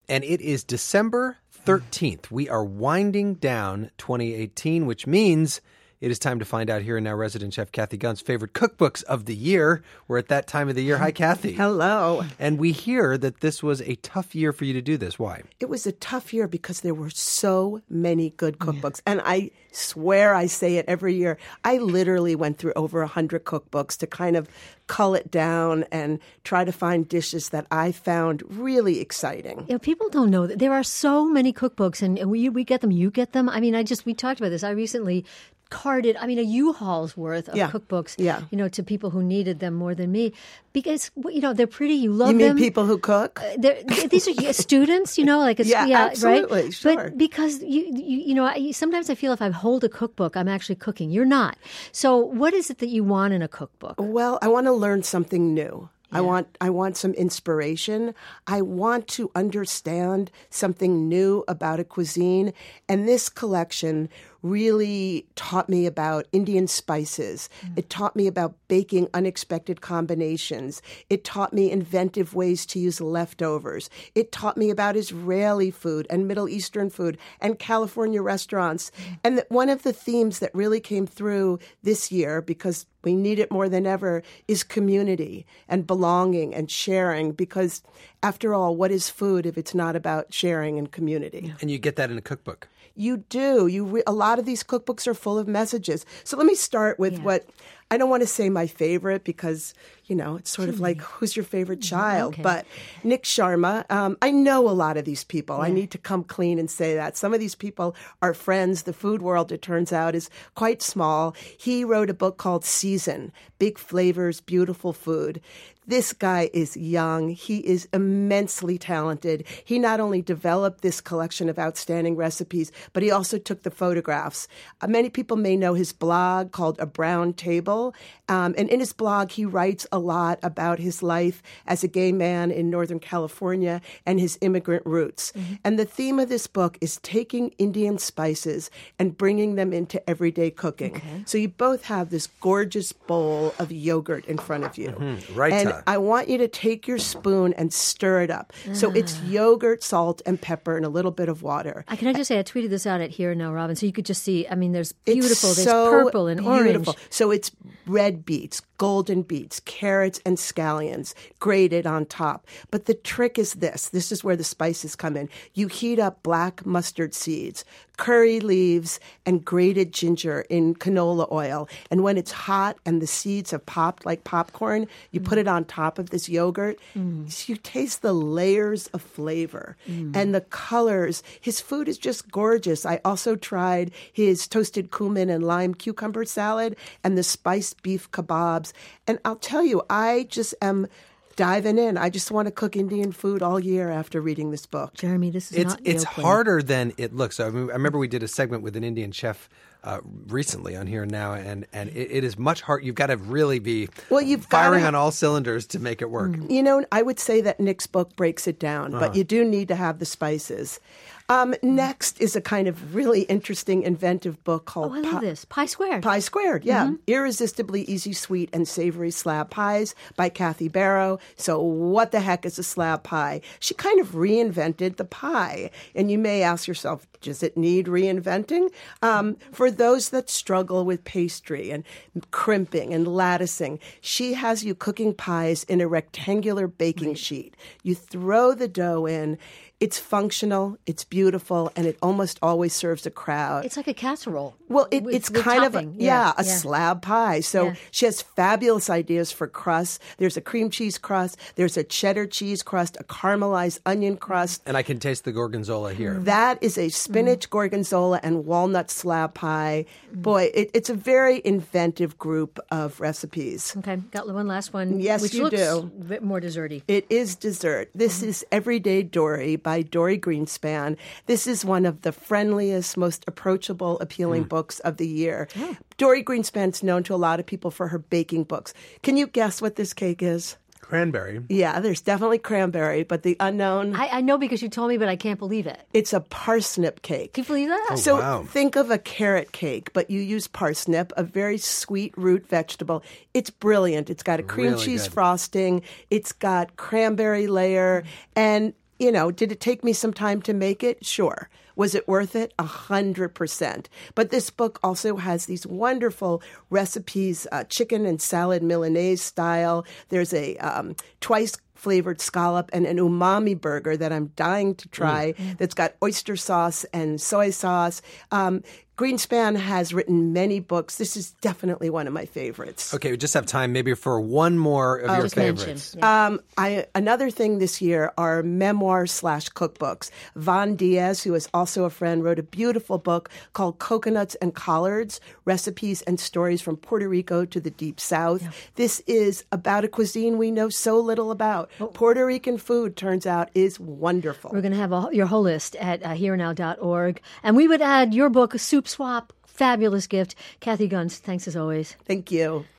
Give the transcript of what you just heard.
And it is December 13th. We are winding down 2018, which means it is time to find out here and now resident chef Kathy Gunn's favorite cookbooks of the year. We're at that time of the year. Hi, Kathy. Hello. And we hear that this was a tough year for you to do this. Why? It was a tough year because there were so many good cookbooks. And I swear I say it every year. I literally went through over 100 cookbooks to kind of cull it down and try to find dishes that I found really exciting. You know, people don't know that there are so many cookbooks, and we get them, you get them. I mean, we talked about this. I recently carted, a U-Haul's worth of cookbooks, to people who needed them more than me. Because, they're pretty, you love them. You mean people who cook? These are students, absolutely, right? Sure. But because, sometimes I feel if I hold a cookbook, I'm actually cooking. You're not. So what is it that you want in a cookbook? Well, I want to learn something new. Yeah. I want some inspiration. I want to understand something new about a cuisine. And this collection really taught me about Indian spices. It taught me about baking unexpected combinations. It taught me inventive ways to use leftovers. It taught me about Israeli food and Middle Eastern food and California restaurants. And one of the themes that really came through this year, because we need it more than ever, is community and belonging and sharing. Because after all, what is food if it's not about sharing and community? And you get that in a cookbook. You do. A lot of these cookbooks are full of messages. So let me start with what I don't want to say my favorite because, it's sort of like who's your favorite child. Okay. But Nick Sharma, I know a lot of these people. Yeah. I need to come clean and say that. Some of these people are friends. The food world, it turns out, is quite small. He wrote a book called Season, Big Flavors, Beautiful Food. This guy is young. He is immensely talented. He not only developed this collection of outstanding recipes, but he also took the photographs. Many people may know his blog called A Brown Table. And in his blog, he writes a lot about his life as a gay man in Northern California and his immigrant roots. Mm-hmm. And the theme of this book is taking Indian spices and bringing them into everyday cooking. Okay. So you both have this gorgeous bowl of yogurt in front of you. Mm-hmm. Right. And I want you to take your spoon and stir it up. So it's yogurt, salt, and pepper, and a little bit of water. Can I just say, I tweeted this out at Here Now, Robin, so you could just see, there's beautiful, there's purple and orange. So it's red beets, golden beets, carrots, and scallions grated on top. But the trick is this. This is where the spices come in. You heat up black mustard seeds, curry leaves, and grated ginger in canola oil. And when it's hot and the seeds have popped like popcorn, you put it on top of this yogurt. So you taste the layers of flavor and the colors. His food is just gorgeous. I also tried his toasted cumin and lime cucumber salad and the spiced beef kebabs. And I'll tell you, I just am diving in. I just want to cook Indian food all year after reading this book. Jeremy, this is it's harder than it looks. I remember we did a segment with an Indian chef recently on Here and Now, and it is much harder. You've got to really be firing on all cylinders to make it work. I would say that Nick's book breaks it down, but you do need to have the spices. Next is a kind of really interesting, inventive book called... I love this. Pie Squared. Pie Squared, yeah. Mm-hmm. Irresistibly Easy, Sweet, and Savory Slab Pies by Kathy Barrow. So what the heck is a slab pie? She kind of reinvented the pie. And you may ask yourself, does it need reinventing? For those that struggle with pastry and crimping and latticing, she has you cooking pies in a rectangular baking sheet. You throw the dough in. It's functional, it's beautiful, and it almost always serves a crowd. It's like a casserole. Well, it's kind topping. of a slab pie. So she has fabulous ideas for crusts. There's a cream cheese crust. There's a cheddar cheese crust, a caramelized onion crust. And I can taste the gorgonzola here. That is a spinach gorgonzola and walnut slab pie. Boy, it's a very inventive group of recipes. Okay, got one last one. Yes, which you looks do. A bit more desserty. It is dessert. This is Everyday Dory by Dory Greenspan. This is one of the friendliest, most approachable, appealing books of the year. Oh. Dory Greenspan's known to a lot of people for her baking books. Can you guess what this cake is? Cranberry. Yeah, there's definitely cranberry, but the unknown... I know because you told me, but I can't believe it. It's a parsnip cake. Can you believe that? So think of a carrot cake, but you use parsnip, a very sweet root vegetable. It's brilliant. It's got a cream cheese frosting. It's got cranberry layer. And did it take me some time to make it? Sure. Was it worth it? 100%. But this book also has these wonderful recipes, chicken and salad Milanese style. There's a twice flavored scallop and an umami burger that I'm dying to try that's got oyster sauce and soy sauce. Greenspan has written many books. This is definitely one of my favorites. Okay, we just have time maybe for one more of your favorites. Another thing this year are memoir/cookbooks. Von Diaz, who is also a friend, wrote a beautiful book called Coconuts and Collards, Recipes and Stories from Puerto Rico to the Deep South. Yeah. This is about a cuisine we know so little about. Puerto Rican food, turns out, is wonderful. We're going to have your whole list at herenow.org. And we would add your book, Soup Swap, fabulous gift. Kathy Gunst, thanks as always. Thank you.